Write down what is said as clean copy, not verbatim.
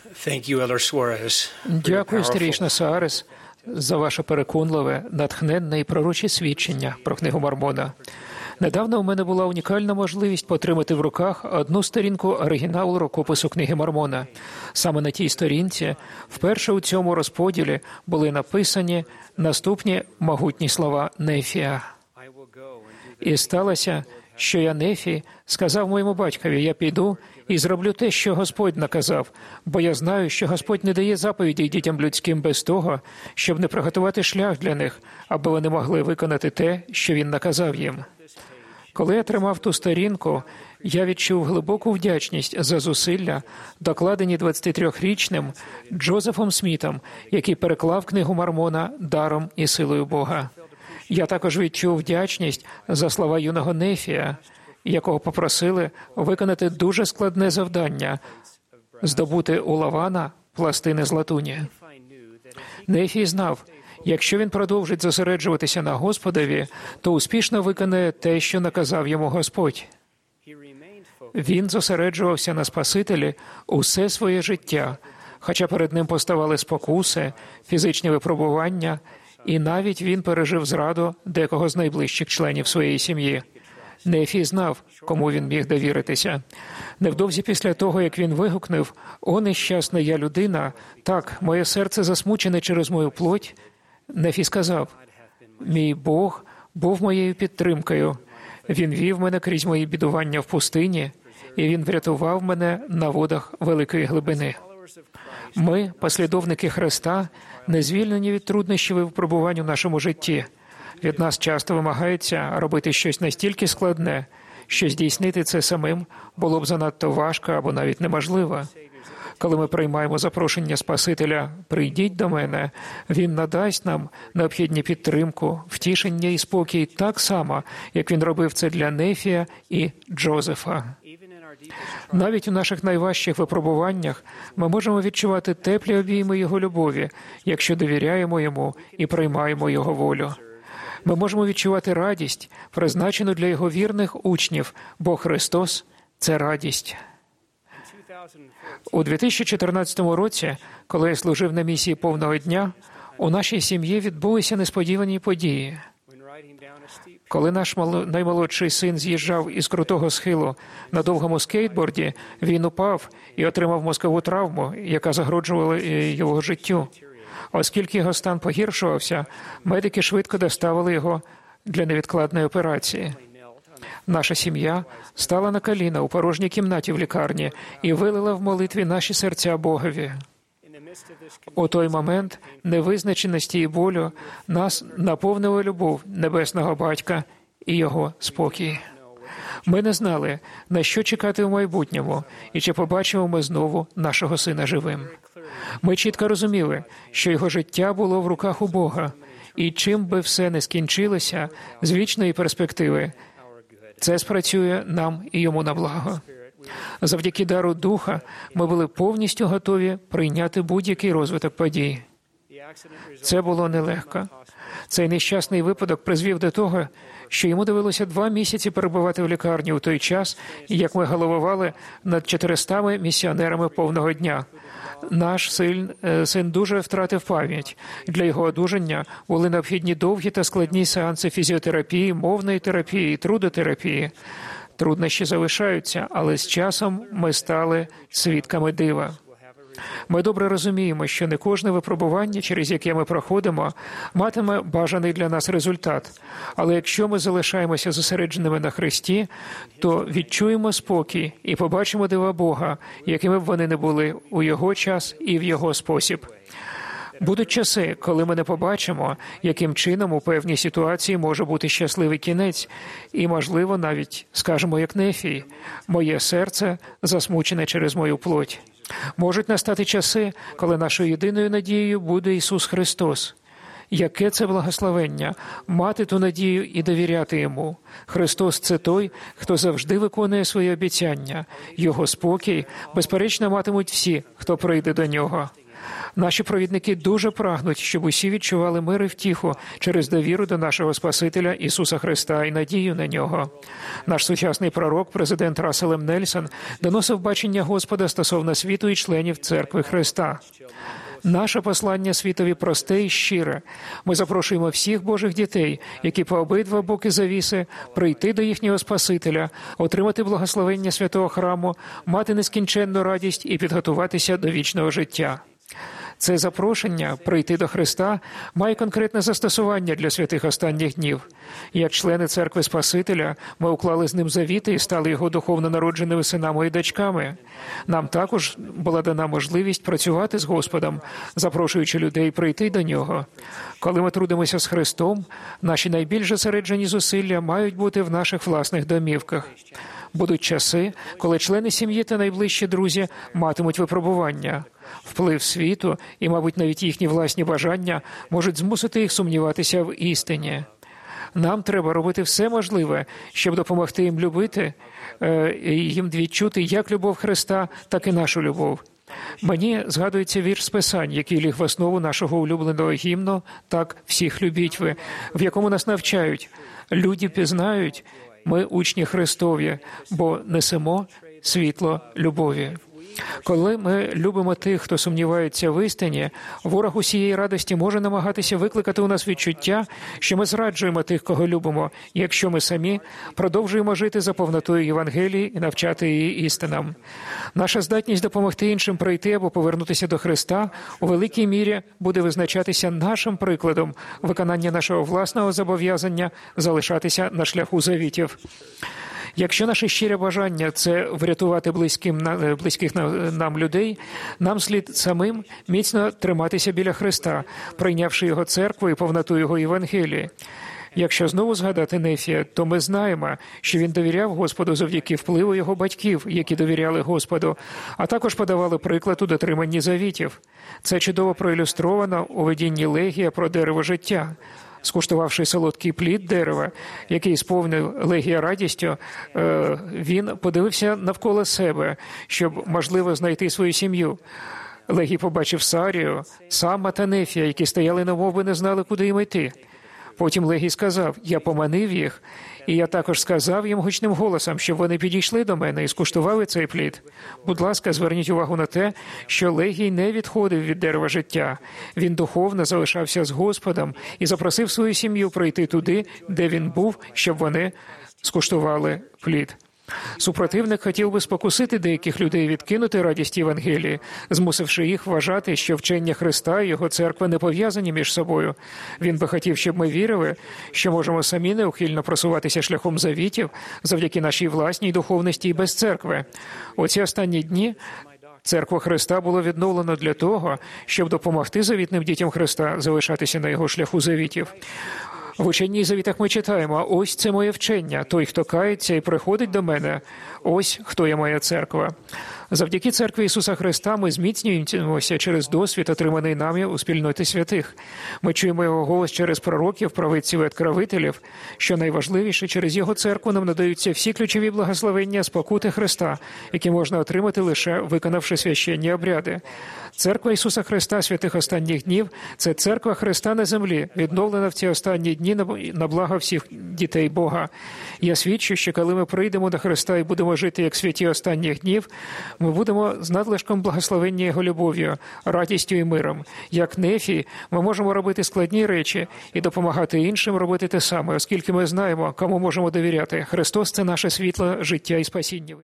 Дякую, старійшина Суарес, за ваше переконливе, натхненне і пророче свідчення про книгу Мормона. Недавно у мене була унікальна можливість потримати в руках одну сторінку оригіналу рукопису книги Мормона. Саме на тій сторінці, вперше у цьому розподілі, були написані наступні могутні слова Нефія. «І сталося, що я, Нефі, сказав моєму батькові, я піду і зроблю те, що Господь наказав, бо я знаю, що Господь не дає заповідей дітям людським без того, щоб не приготувати шлях для них, аби вони могли виконати те, що Він наказав їм». Коли я тримав ту сторінку, я відчув глибоку вдячність за зусилля, докладені 23-річним Джозефом Смітом, який переклав книгу Мормона даром і силою Бога. Я також відчув вдячність за слова юного Нефія, якого попросили виконати дуже складне завдання – здобути у Лавана пластини з латуні. Нефій знав, якщо він продовжить зосереджуватися на Господові, то успішно виконає те, що наказав йому Господь. Він зосереджувався на Спасителі усе своє життя, хоча перед ним поставали спокуси, фізичні випробування, і навіть він пережив зраду декого з найближчих членів своєї сім'ї. Нефій знав, кому він міг довіритися. Невдовзі після того, як він вигукнув «О, нещасна я людина! Так, моє серце засмучене через мою плоть», Нефій сказав «Мій Бог був моєю підтримкою. Він вів мене крізь мої бідування в пустині, і Він врятував мене на водах великої глибини». Ми, послідовники Христа, не звільнені від труднощів і випробувань у нашому житті. Від нас часто вимагається робити щось настільки складне, що здійснити це самим було б занадто важко або навіть неможливо. Коли ми приймаємо запрошення Спасителя «Прийдіть до мене», Він надасть нам необхідну підтримку, втішення і спокій так само, як Він робив це для Нефія і Джозефа. Навіть у наших найважчих випробуваннях ми можемо відчувати теплі обійми Його любові, якщо довіряємо Йому і приймаємо Його волю. Ми можемо відчувати радість, призначену для Його вірних учнів, бо Христос – це радість. У 2014 році, коли я служив на місії повного дня, у нашій сім'ї відбулися несподівані події. Коли наш наймолодший син з'їжджав із крутого схилу на довгому скейтборді, він упав і отримав мозкову травму, яка загрожувала його життю. Оскільки його стан погіршувався, медики швидко доставили його для невідкладної операції. Наша сім'я стала на коліна у порожній кімнаті в лікарні і вилила в молитві наші серця Богові. У той момент невизначеності і болю нас наповнила любов Небесного Батька і Його спокій. Ми не знали, на що чекати в майбутньому і чи побачимо ми знову нашого сина живим. Ми чітко розуміли, що його життя було в руках у Бога, і чим би все не скінчилося, з вічної перспективи, це спрацює нам і йому на благо. Завдяки дару Духа ми були повністю готові прийняти будь-який розвиток подій. Це було нелегко. Цей нещасний випадок призвів до того, що йому довелося 2 місяці перебувати в лікарні у той час, як ми головували над 400 місіонерами повного дня. Наш син дуже втратив пам'ять. Для його одужання були необхідні довгі та складні сеанси фізіотерапії, мовної терапії, трудотерапії. Труднощі залишаються, але з часом ми стали свідками дива. Ми добре розуміємо, що не кожне випробування, через яке ми проходимо, матиме бажаний для нас результат. Але якщо ми залишаємося зосередженими на Христі, то відчуємо спокій і побачимо дива Бога, якими б вони не були у Його час і в Його спосіб. Будуть часи, коли ми не побачимо, яким чином у певній ситуації може бути щасливий кінець, і, можливо, навіть скажемо, як Нефій, «Моє серце засмучене через мою плоть». Можуть настати часи, коли нашою єдиною надією буде Ісус Христос. Яке це благословення – мати ту надію і довіряти Йому. Христос – це той, хто завжди виконує свої обіцяння. Його спокій, безперечно, матимуть всі, хто прийде до Нього. Наші провідники дуже прагнуть, щоб усі відчували мир і втіху через довіру до нашого Спасителя Ісуса Христа і надію на Нього. Наш сучасний пророк, президент Рассел М. Нельсон, доносив бачення Господа стосовно світу і членів Церкви Христа. Наше послання світові просте і щире. Ми запрошуємо всіх Божих дітей, які по обидва боки завіси, прийти до їхнього Спасителя, отримати благословення святого храму, мати нескінченну радість і підготуватися до вічного життя. Це запрошення прийти до Христа має конкретне застосування для святих останніх днів. Як члени Церкви Спасителя, ми уклали з ним завіти і стали його духовно народженими синами і дочками. Нам також була дана можливість працювати з Господом, запрошуючи людей прийти до Нього. Коли ми трудимося з Христом, наші найбільш зосереджені зусилля мають бути в наших власних домівках. Будуть часи, коли члени сім'ї та найближчі друзі матимуть випробування. Вплив світу і, мабуть, навіть їхні власні бажання можуть змусити їх сумніватися в істині. Нам треба робити все можливе, щоб допомогти їм любити, їм відчути як любов Христа, так і нашу любов. Мені згадується вірш з Писань, який ліг в основу нашого улюбленого гімну «Так всіх любіть ви», в якому нас навчають «Люди пізнають, ми учні Христові, бо несемо світло любові». Коли ми любимо тих, хто сумнівається в істині, ворог усієї радості може намагатися викликати у нас відчуття, що ми зраджуємо тих, кого любимо, якщо ми самі продовжуємо жити за повнотою Євангелії і навчати її істинам. Наша здатність допомогти іншим прийти або повернутися до Христа у великій мірі буде визначатися нашим прикладом виконання нашого власного зобов'язання залишатися на шляху завітів. Якщо наше щире бажання – це врятувати близьких нам людей, нам слід самим міцно триматися біля Христа, прийнявши Його церкву і повноту Його Євангелії. Якщо знову згадати Нефія, то ми знаємо, що він довіряв Господу завдяки впливу його батьків, які довіряли Господу, а також подавали приклад у дотриманні завітів. Це чудово проілюстровано у видінні Легія про дерево життя. Скуштувавши солодкий плід дерева, який сповнив Легія радістю, він подивився навколо себе, щоб, можливо, знайти свою сім'ю. Легій побачив Сарію, Сама та Нефія, які стояли немовби не знали, куди їм йти. Потім Легій сказав, я поманив їх, і я також сказав їм гучним голосом, щоб вони підійшли до мене і скуштували цей плід. Будь ласка, зверніть увагу на те, що Легій не відходив від дерева життя. Він духовно залишався з Господом і запросив свою сім'ю прийти туди, де він був, щоб вони скуштували плід. Супротивник хотів би спокусити деяких людей відкинути радість Євангелії, змусивши їх вважати, що вчення Христа і Його церква не пов'язані між собою. Він би хотів, щоб ми вірили, що можемо самі неухильно просуватися шляхом завітів завдяки нашій власній духовності і без церкви. У ці останні дні Церкву Христа було відновлено для того, щоб допомогти завітним дітям Христа залишатися на Його шляху завітів. В ученні і завітах ми читаємо, ось це моє вчення, той, хто кається і приходить до мене, ось хто є моя церква. Завдяки церкві Ісуса Христа ми зміцнюємося через досвід, отриманий нами у спільноті святих. Ми чуємо Його голос через пророків, праведців і откровителів. Що найважливіше, через Його церкву нам надаються всі ключові благословення спокути Христа, які можна отримати лише виконавши священні обряди. Церква Ісуса Христа святих останніх днів – це церква Христа на землі, відновлена в ці останні дні на благо всіх дітей Бога. Я свідчу, що коли ми прийдемо до Христа і будемо жити як святі останніх днів, ми будемо з надлишком благословення Його любов'ю, радістю і миром. Як Нефій, ми можемо робити складні речі і допомагати іншим робити те саме, оскільки ми знаємо, кому можемо довіряти. Христос – це наше світло, життя і спасіння.